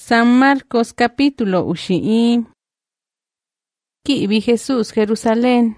San Marcos capítulo 11. Ki'vi Jesús Jerusalén.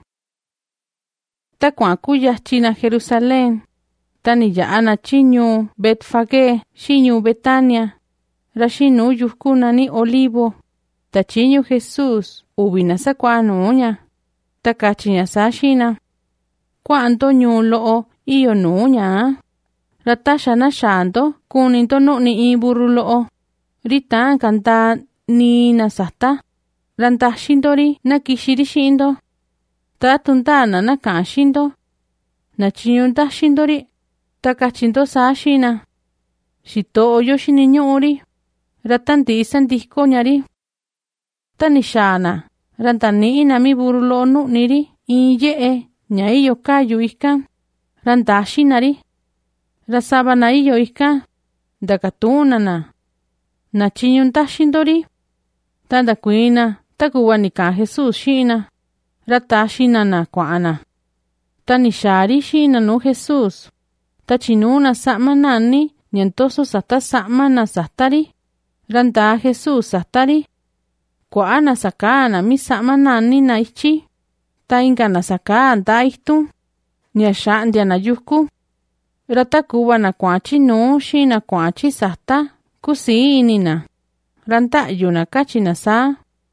Ta kuachina Jerusalén. Tani yaana chiñu Betfagé, chiñu Betania. Rashinu yuskuna ni Olivo. Ta chiñu Jesús ubina sa nuña. Ta kachiña sa shina. Kuanto ñulo iyo nuña. Ratasha na shando kuninto ni iburulo. Rita kanta ni nasata. Ranta shindori na kishiri shindo. Ta tuntana na kashindo. Na chinyunta shindori. Ta kachindo sa shina. Shito oyo shininyuri. Ratanti sandiko nyari. Ta nishana. Ranta ni inami burulo niri. Iye nya iyo kayu ika. Ranta shinari. Rasaba na iyo ika. Dakatunana. Na chinyunta shindori. Tanda kuina. Takuwanika Jesús shina. Rata shina na kuana. Tanishari shina no Jesús. Tachinuna sama nani. Nyantoso sata sama na satari. Ranta Jesús satari. Kuana sakana mi sama nani na ichi. Tainga na sakana ta ihtu. Nyashandia na yuku. Rata kuwa na kuachi no shina kuachi sata. Kusi inina. Ranta yuna kachina sa.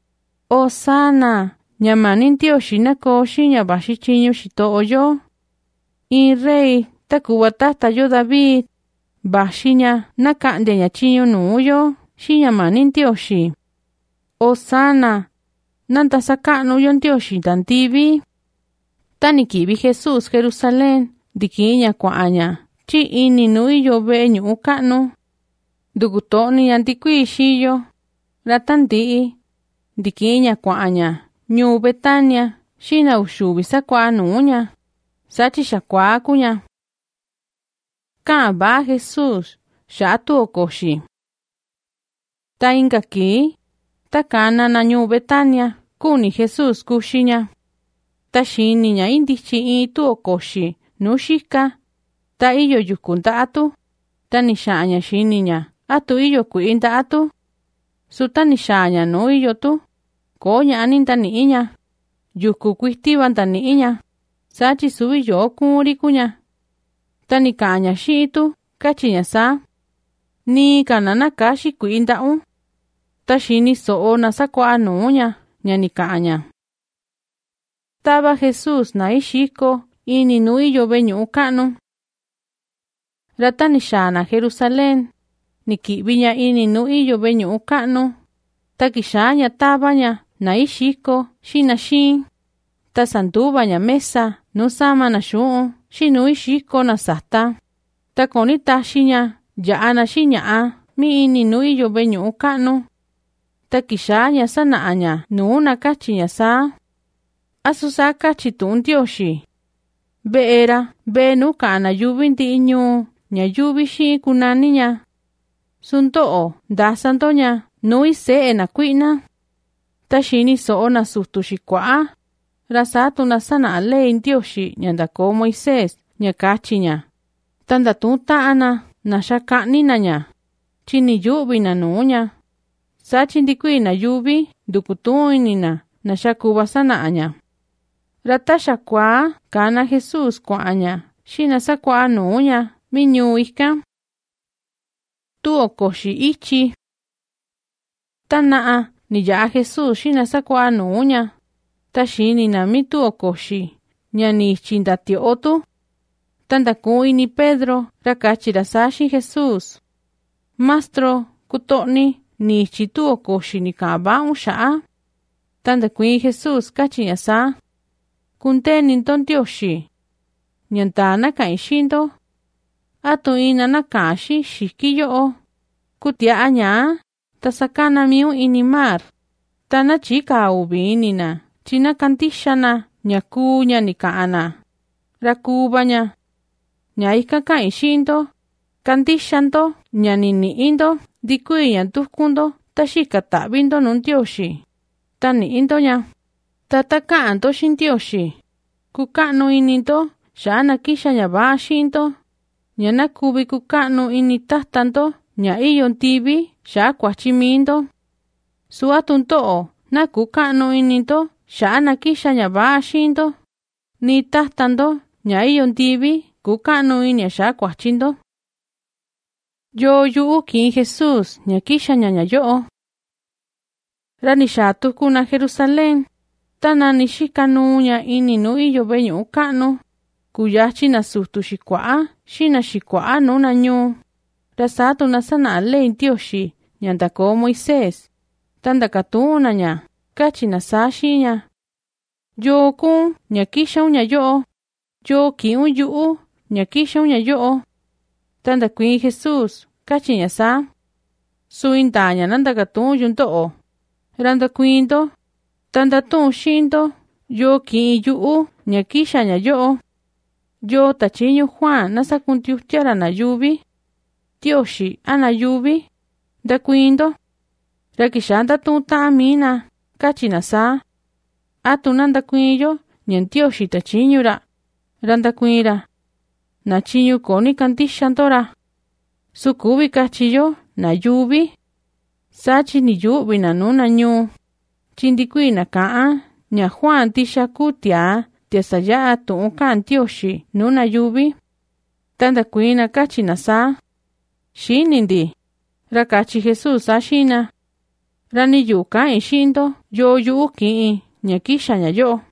Osana. Nyamanin tioshi na koshi nyabashi chinyo shito oyo. In rey. Takuwa tata yo David. Bashinya na kande nya chinyo nuyo. Shi nyamanin tioshi. Osana. Nanta sakano yon tioshi tantivi. Tanikivi Jesús Jerusalén. Dikinya kwaanya. Chi ini nuyo beñu ukano. Dugutoni antikui shiyo. Ratantii. Dikinya kwaanya. Nyu Betania. Shina ushubi sa kwa nunya. Sachi shakwa kunya. Kaba Jesús. Shatu okoshi. Ta ingaki. Ta kana na Nyu Betania. Kuni Jesús kushinya. Ta shininya indichi itu okoshi. Nushika. Ta iyo yukunta atu. Ta nishanya shininya. Atu iyo kuinta atu. Suta nishanya no iyo tu. Konya aninta ni inya. Yuku kuistiban ta ni inya. Sachi subi yo kuri kunya. Ta nikanya shitu. Kachinya sa. Ni kanana kashi kuinta un. Ta shini soo na sakwa nunya. Nya nikanya. Taba Jesús na ishiko. Ini no iyo beñu ukano. Rata nishana Jerusalén. Nikibinya ini no iyo beñu ukano. Takishanya tabanya na ishiko shina shin. Ta sandubanya mesa no sama na shuu. Shinu ishiko na sata. Ta konita shinya yaana shinya mi ini no iyo beñu ukano. Takishanya sanaanya nuuna kachinya sa. Asusa kachitun tioshi. Beera benu kana yubinti inyu. Nya yubi shi kunaninya. Suntoo da santonya. Nui se na kuina. Tashini soo na sustu shikwaa. Rasatu na sana ale intioshi. Nyanda ko Moisés. Nya kachinya. Tanda tuntaana. Na shakani na nya. Chini yubi na nunya. Sachindikui na yubi. Dukutuinina. Na shakuba sana anya. Rata shakwa. Kana Jesús kwa anya. Shina sakwa nunya. Minyu ika. Tuo koshi ichi. Tanaa ni ya Jesús shina sakwa nunya. Tashini na mi tuo koshi. Nyani chindati otu. Tanda kui ni Pedro. Rakachira sashi Jesús. Mastro kutoni ni chituo koshi ni kaba unshaa. Tanda kui Jesús kachinya sa. Kunte ninton tioshi. Nyantana kaishindo. Atu ina nakashi shikiyo. Kutia anya. Tasakana miu inimar. Tana chika ubinina. China kantishana. Nyakunya nikaana. Rakubanya. Nyaika kaishindo. Kantishanto. Nyanini indo. Dikuya tukundo. Tashika tabindo nuntioshi. Tani indo nya. Tataka anto shintioshi. Kukano ininto. Shana kisha nyaba shinto. Nyana kubi kukano inita tanto. ña iyo ntivi xa'a kuatyi mindo. Su'a tunto'o na kuka'nu ininto xa'a na kixa ña va'a xiindo, ni tatando ña iyo ntivi kuka'nu inia xa'a kuatyindo. Yoo yu'u kiin Jesus ña kixa ña ñayo'o. Ra ni xaa tuku na Jerusalén, tana ni xikanuu ña ini nu iyo ve'e ñu'u ka'nu, kuyatyi na sutu xikua'a xi na xikua'a nu na ñuu. Ra saa tu na sana'a ley Ntioxi ña ndakoo Moisés, ta ndakatu'un na ña, katyi na saa xi'in ña: Yoo kuun ña kixaun ñayo'o, yoo ki'un yu'u ña kixaun ñayo'o. Ta ndakuiin Jesus, katyi ña saa: Suu indaa ña na ndakatu'un yunto'o. Ra ndakuiindo, ta ndatu'un xi'indo yoo ki'in yu'u ña kixa ñayo'o. Yoo tatyiñu Juan na sakuntiutya ra na yuvi, Tioxi a na yuvi, ndakuiindo. Ra kixa ndatu'un ta'an miina, katyi na saa: Atu na ndakuiin yo ña Ntioxi tatyiñu ra. Ra ndakuiin ra: Na tyiñu koni kandixanto ra. Su kuvi katyi yo na yuvi, satyi ni yu'vi na nu na ñuu, tyi ndikui na ka'an ña Juan ndixa kuu tiaa saya'a tu'un ka'an Ntioxi nu na yuvi. Ta ndakuiin na katyi na saa: Xini ndi. Ra katyi Jesus saa xi'in na: Ra ni yu'u ka'in xi'indo yoo yu'u ki'in ña kixa ñayo'o.